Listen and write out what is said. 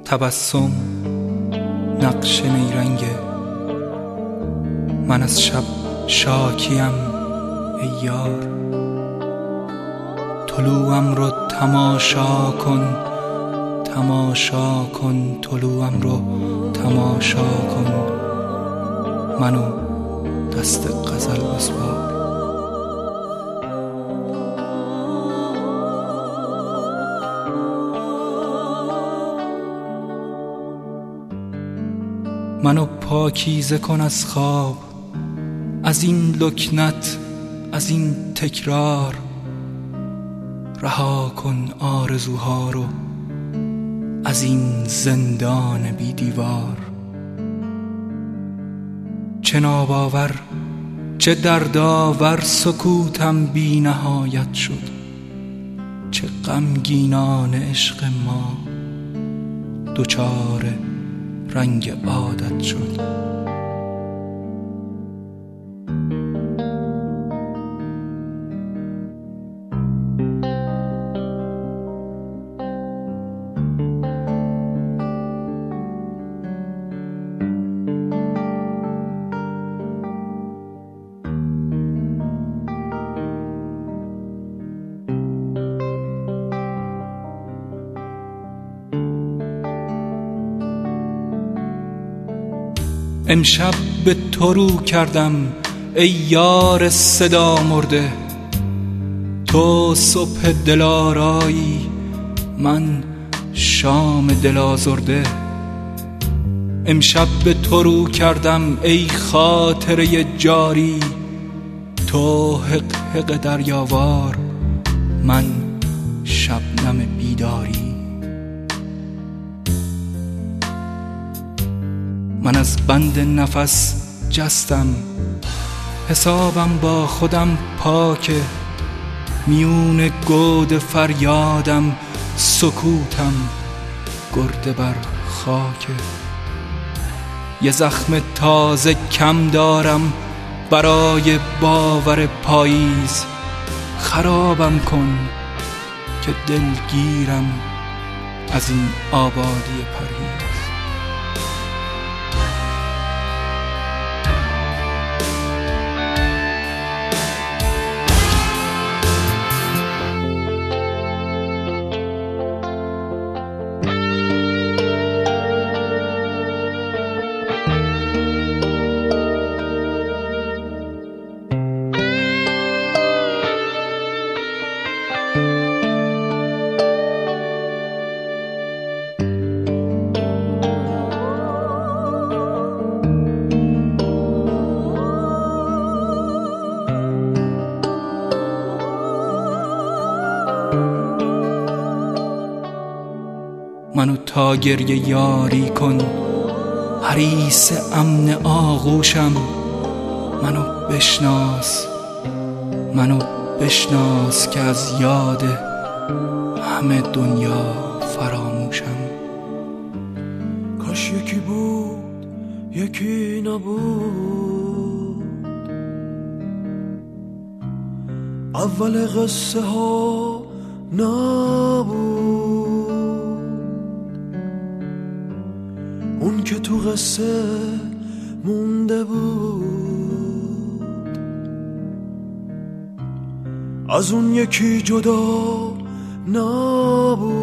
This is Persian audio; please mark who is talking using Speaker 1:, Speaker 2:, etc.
Speaker 1: تبسم نقش نیرنگه، من از شب شاکیم ای یار. طلوعم رو تماشا کن، تماشا کن، طلوعم رو تماشا کن، منو دست غزل بسپار. منو پاکیزه کن از خواب، از این لکنت، از این تکرار. رها کن آرزوها رو از این زندان بی دیوار. چه ناباور، چه دردآور سکوتم بی نهایت شد. چه غمگینان عشق ما دچار رنگ عادت شد. امشب به تو رو کردم ای یار صدا مرده. تو صبح دلارایی، من شام دل آزرده. امشب به تو رو کردم ای خاطره جاری. تو حق حق دریاوار، من شبنم بیداری. من از بند نفس جستم، حسابم با خودم پاکه. میون گود فریادم سکوتم گرده بر خاکه. یه زخم تازه کم دارم برای باور پاییز. خرابم کن که دلگیرم از این آبادی پرهیز. منو تا گریه یاری کن، حریص امن آغوشم. منو بشناس، منو بشناس که از یاد همه دنیا فراموشم.
Speaker 2: کاش یکی بود یکی نبود، اول قصه ها نبود. اون که تو قصه مونده بود، از اون یکی جدا نبود.